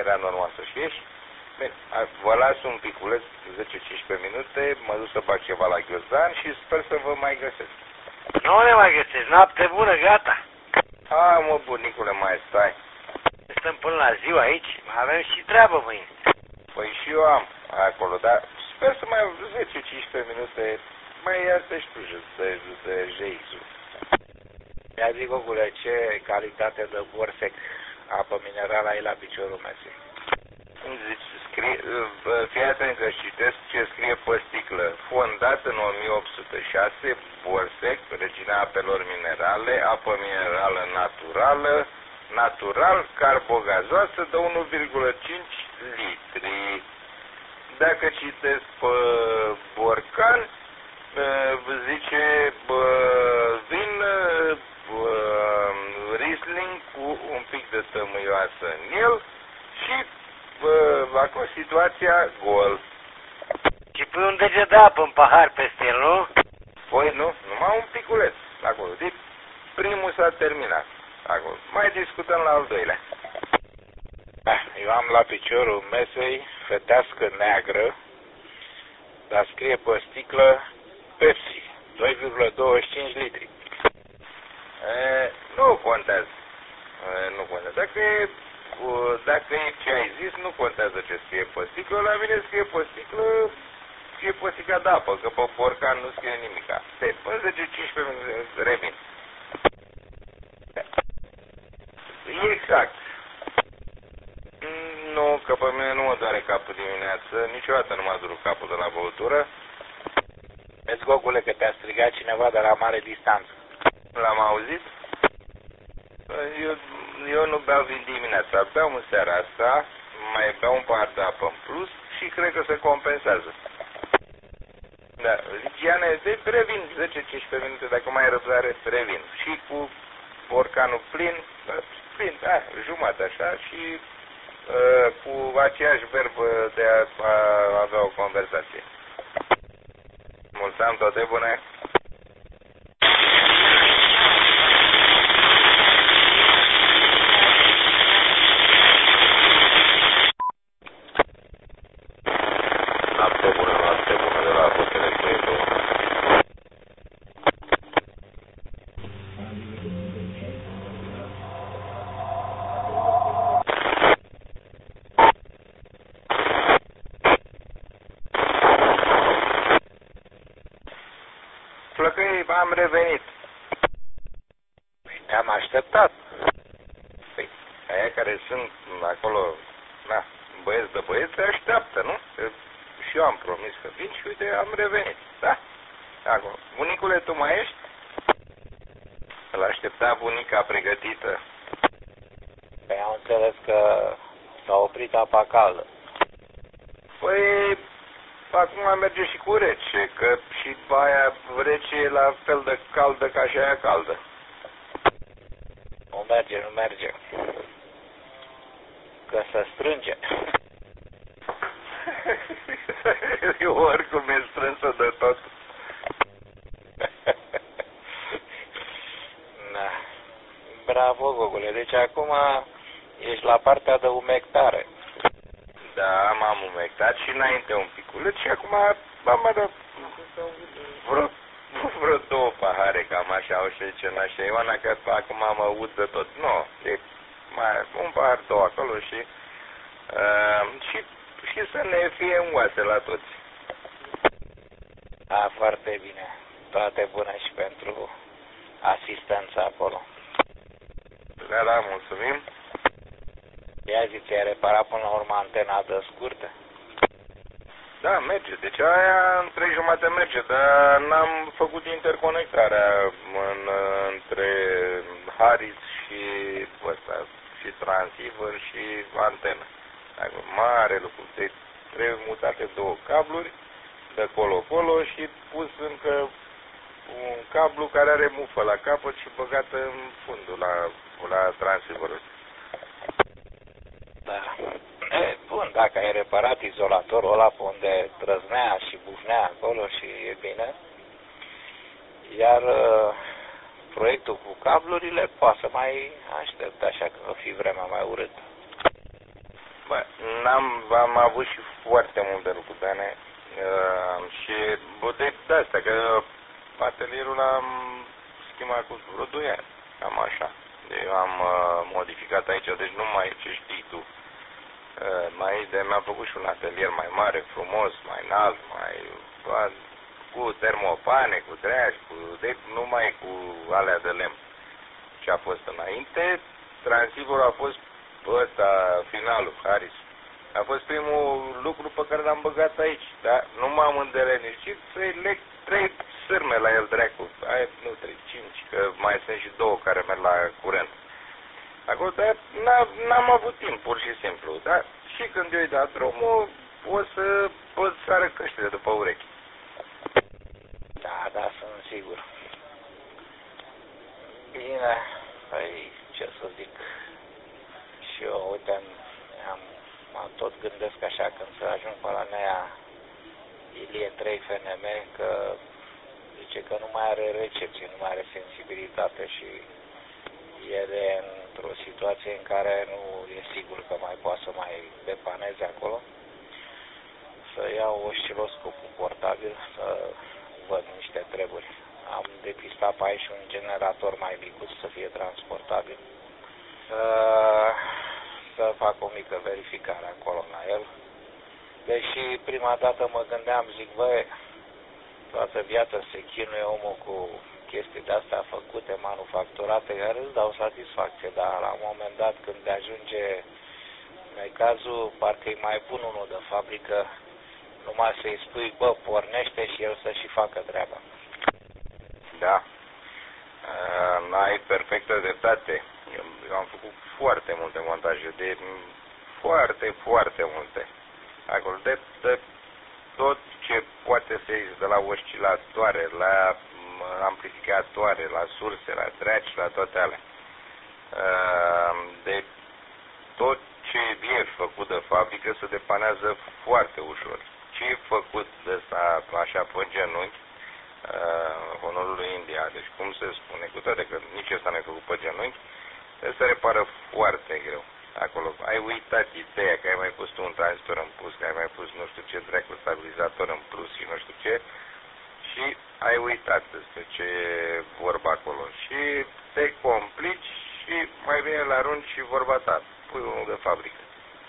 era normal să-și ieși. Bine, vă las un piculeț, 10-15 minute, mă duc să bag ceva la ghiozdan și sper să vă mai găsesc. Nu ne mai găsești, noapte bună, gata. Mă, bunicule, mai stai. Stăm până la ziua aici, avem și treabă mâine. Păi și eu am acolo, dar sper să mai 10-15 minute, mai iasă și tu de jeisul. Ia zi, Gogule, ce calitate de borsec apă minerală ai la piciorul mesei? Îmi zici, fii atent că citesc ce scrie pe sticlă. Fondat în 1806, Borsec, regina apelor minerale, apă minerală naturală, natural, carbogazoasă de 1,5 litri. Dacă citesc pe borcan, zice vin Riesling cu un pic de tămâioasă în el și acum situația gol. Și pui un deget de apă în pahar peste el, nu? Păi nu, numai un piculeț acolo. Deci primul s-a terminat. Acolo. Mai discutăm la al doilea. Eu am la piciorul mesei fetească neagră, dar scrie pe sticlă Pepsi, 2,25 litri. Nu contează. Nu contează. Dacă e ce ai zis, nu contează ce scrie pe sticlă. La mine scrie pe sticlă, scrie pe sticla de apă, că pe borcan nu scrie nimica. Deci, până 10-15 minute, revin. Exact. Nu, că pe mine nu mă doare capul dimineață, niciodată nu m-a durut capul de la băutură. Vezi, Gogule, că te-a strigat cineva de la mare distanță. L-am auzit? Eu nu beau vin dimineața, beau în seara asta, mai beau un pahar de apă în plus și cred că se compensează. Da, Ligiane, deci revin 10-15 minute, dacă mai ai răbdare, revin. Și cu borcanul plin, jumătate așa și cu aceeași verbă de a avea o conversație. Mulțumim, toate bune! Noapte bună de la Hotele Playboy. Flăcăi, am revenit. Păi te-am așteptat. Păi, aia care sunt acolo, na, băieți de băieți, se așteaptă, nu? Și eu am promis că vin și uite, am revenit. Da. Acum, bunicule, tu mai ești? Îl aștepta bunica pregătită. Păi am înțeles că s-a oprit apa caldă. Păi, acum merge și cu rece, că și aia rece e la fel de caldă ca și aia caldă. Nu merge. Că se strânge. Eu oricum e strânsă de tot. Da. Bravo, Gogule. Deci acum ești la partea de umectare. Da, m-am umectat și înainte un piculeț și acum am mai dat vreo 2 pahare, cam așa, au și zice nașa Ioana, că acum mă aud de tot. Nu, e mai un pahar, 2 acolo și să ne fie în oase la toți. Da, foarte bine. Toate bune și pentru asistența acolo. Da, mulțumim. Ia zi, ți-ai reparat până la urmă antena de scurtă? Da, merge. Deci aia în 3 jumate merge, dar n-am făcut interconectarea între Harris și ăsta, și transceiver și antenă. Mare lucru. Deci trebuie mutate 2 cabluri de colo-colo și pus încă un cablu care are mufă la capăt și băgat în fundul la transceiverul. Da. Bun, dacă ai reparat izolatorul ăla pe unde trăznea și bufnea acolo și e bine, iar proiectul cu cablurile poate să mai aștept așa că o fi vremea mai urâtă. Bă, am avut și foarte multe lucruri bine și de astea, că atelierul l-am schimbat cu vreo 2 ani, cam așa. Eu am modificat aici, deci nu mai ce știi tu. Mi-am făcut și un atelier mai mare, frumos, mai înalt, cu termopane, cu treași, nu mai cu alea de lemn. Ce a fost înainte, transistorul a fost ăsta, finalul, Harris. A fost primul lucru pe care l-am băgat aici, dar nu m-am îndelenicit să-i leg 3 sârme la el, dracu. Nu 3, 5, că mai sunt și 2 care merg la curent. Acolo, dar n-am avut timp, pur și simplu, da? Și când eu îi dat drumul, pot să sară căștile după urechi. Da, sunt sigur. Bine, păi, ce să zic, și eu, uite, mă tot gândesc așa când să ajung pe la Nea Ilie 3 FNM, că zice că nu mai are recepție, nu mai are sensibilitate și e într-o situație în care nu e sigur că mai poate să mai depaneze acolo. Să iau osciloscopul portabil, să văd niște treburi. Am depistat pe aici un generator mai micuț să fie transportabil. Să fac o mică verificare acolo la el. Deși prima dată mă gândeam, zic, băi, toată viața se chinuie omul cu chestii de-astea făcute, manufacturate, care îți dau satisfacție, dar la un moment dat când ajunge cazul, parcă-i mai bun unul de fabrică, numai să-i spui, bă, pornește și el să și facă treaba. Da, ai perfectă dreptate. Eu am făcut foarte multe montaje, foarte multe. Acolo, de tot ce poate să iei, de la oscilatoare, la amplificatoare, la surse, la traci, la toate alea. De tot ce e făcut de fabrică se depanează foarte ușor. Ce e făcut de ăsta, așa, pe genunchi, honorul lui India, deci cum se spune, cu toate că nici ăsta n-ai făcut pe genunchi, se repară foarte greu. Acolo ai uitat ideea că ai mai pus tu un tranzistor în plus, că ai mai pus nu știu ce dracu stabilizator în plus și nu știu ce, și ai uitat despre ce e vorba acolo și te complici și mai bine la arunci și vorba ta, pui unul de fabrică.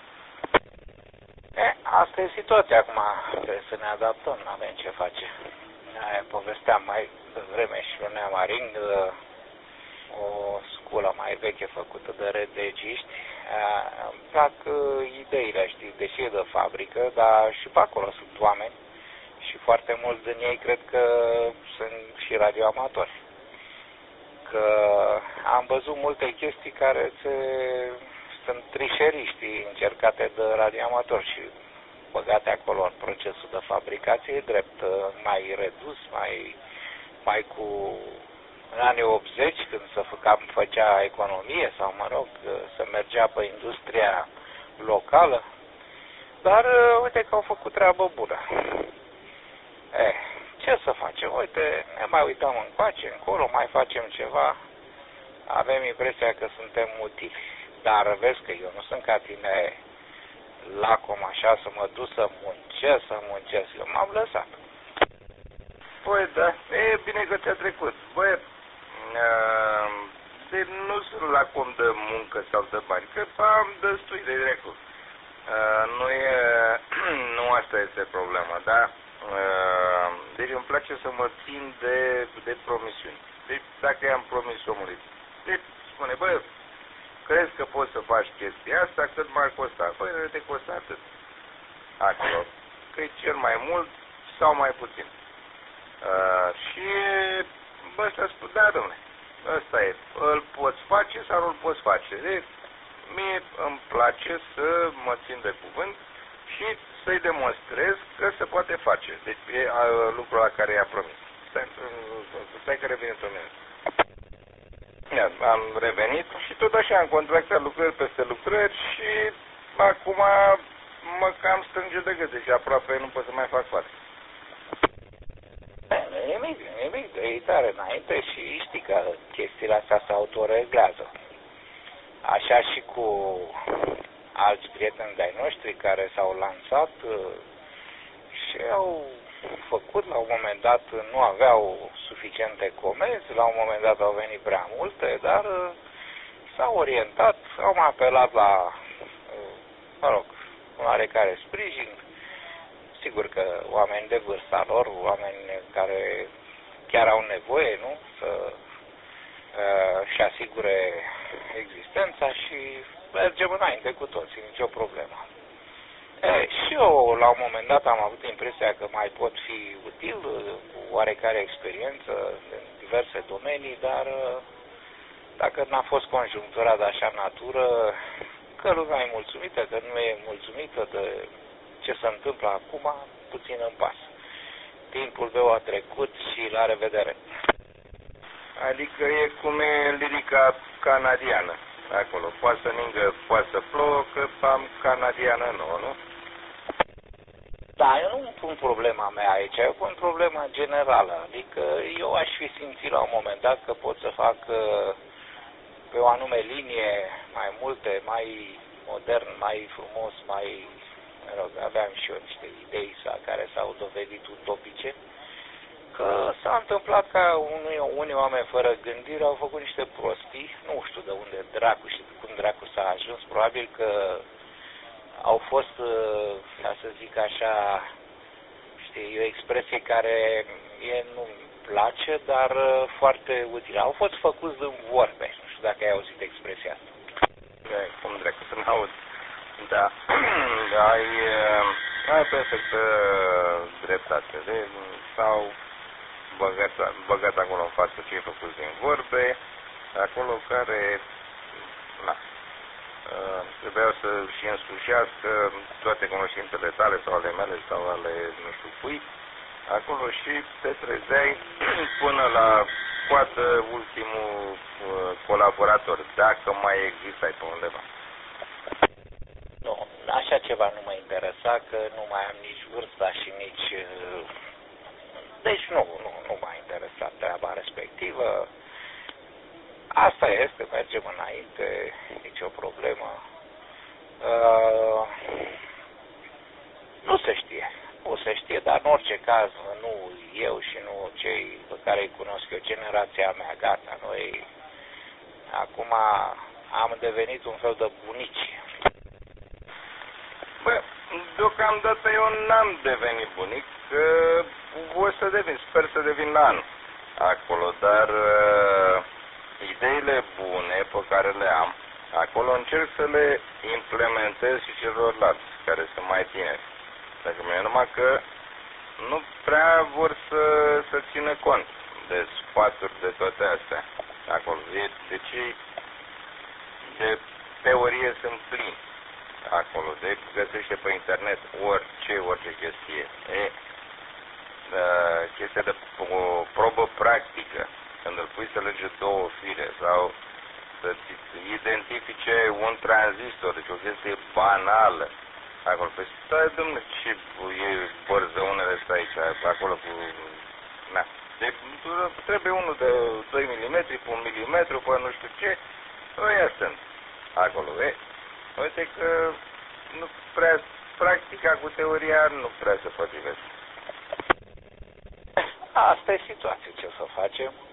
Asta e situația acum, trebuie să ne adaptăm, n-avem ce face. Povesteam mai devreme și lui Nea Maring, o sculă mai veche făcută de redegiști. Îmi plac ideile, știi, deși e de fabrică, dar și pe acolo sunt oameni și foarte mulți din ei cred că sunt și radioamatori. Că am văzut multe chestii care sunt trișerii, știi, încercate de radioamatori și băgate acolo în procesul de fabricație, drept mai redus, mai cu în anii 80, când făcea economie sau, mă rog, se mergea pe industria locală, dar uite că au făcut treabă bună. Ce să facem? Uite, ne mai uităm încoace, încolo, mai facem ceva, avem impresia că suntem utili. Dar vezi că eu nu sunt ca tine lacom așa să mă duc să muncesc, eu m-am lăsat. Păi da, e bine că ți-a trecut. Băi, nu sunt lacom de muncă sau de bani, că am destui de dracu. Nu asta este problema, da? Deci îmi place să mă țin de promisiuni. Deci dacă i-am promis omului, deci spune, bă, crezi că poți să faci chestia asta, cât m-ar costa? Păi, nu te costă atât. Acolo. Că e cel mai mult sau mai puțin. Și ăsta spune, da, dom'le, ăsta e, îl poți face sau nu îl poți face. Deci, mie îmi place să mă țin de cuvânt și să-i demonstrez că se poate face. Deci e lucrul la care i-a promis. Stai că revine într-o minut. Am revenit și tot așa am contractat lucrări peste lucrări și acum mă cam strânge de gât, deci aproape nu pot să mai fac față. Nimic de uitare înainte și știi că chestiile astea se autoreglează. Așa și cu alți prieteni de-ai noștri care s-au lansat și au făcut, la un moment dat nu aveau suficiente comenzi, la un moment dat au venit prea multe, dar s-au orientat, au mai apelat la, oarecare sprijin. Sigur că oameni de vârsta lor, oameni care chiar au nevoie, nu? Să și asigure existența și mergem înainte cu toții, nicio problemă. Și eu, la un moment dat, am avut impresia că mai pot fi util, cu oarecare experiență în diverse domenii, dar dacă n-a fost conjunctura de așa natură, că lumea e mulțumită, că nu e mulțumită de ce se întâmplă acum, puțin îmi pasă. Timpul meu a trecut și la revedere. Adică e cum e lirica canadiană acolo. Poate să ningă, poate să plouă, că am canadiană nouă, nu? Da, eu nu pun problema mea aici, eu pun problema generală. Adică eu aș fi simțit la un moment dat că pot să fac pe o anume linie mai multe, mai modern, mai frumos, mai... aveam și eu niște idei care s-au dovedit utopice, că s-a întâmplat ca unii oameni fără gândire au făcut niște prostii, nu știu de unde dracu și cum dracu s-a ajuns, probabil că au fost, ca să zic așa, știi, o expresie care mie nu-mi place, dar foarte utilă. Au fost făcuți din vorbe, nu știu dacă ai auzit expresia asta. Cum dracu să n-aud. Da, ai perfectă dreptate. S-au băgat acolo în față ce ai făcut din vorbe, acolo care trebuiau să și însușească toate cunoștințele tale sau ale mele sau ale nu știu cui, acolo și te trezeai până la poate ultimul colaborator, dacă mai există pe undeva. Nu, așa ceva nu mă interesa, că nu mai am nici vârsta și nici... Deci nu m-a interesat treaba respectivă. Asta este, mergem înainte, nicio problemă. Nu se știe, dar în orice caz, nu eu și nu cei pe care îi cunosc eu, generația mea, gata, noi acum am devenit un fel de bunici. Bă, deocamdată eu n-am devenit bunic, o să devin, sper să devin la anul acolo, dar ideile bune pe care le am, acolo încerc să le implementez și celorlalți care sunt mai tineri. Dacă mi-e numai că nu prea vor să țină cont de sfaturi de toate astea acolo. Deci de teorie sunt plini acolo, de găsește pe internet orice chestie. Chestia de o probă practică, când îl pui să lege două fire sau să-ți identifice un tranzistor, deci o chestie banală acolo. Păi stai, dom'le, ce e bărzăunele ăsta aici, acolo cu... Na. Deci trebuie unul de 2 mm, pe 1 mm, pe nu știu ce, ăia sunt acolo, uite că nu prea, practica cu teoria nu prea se potrivește. Asta e situația, ce să facem.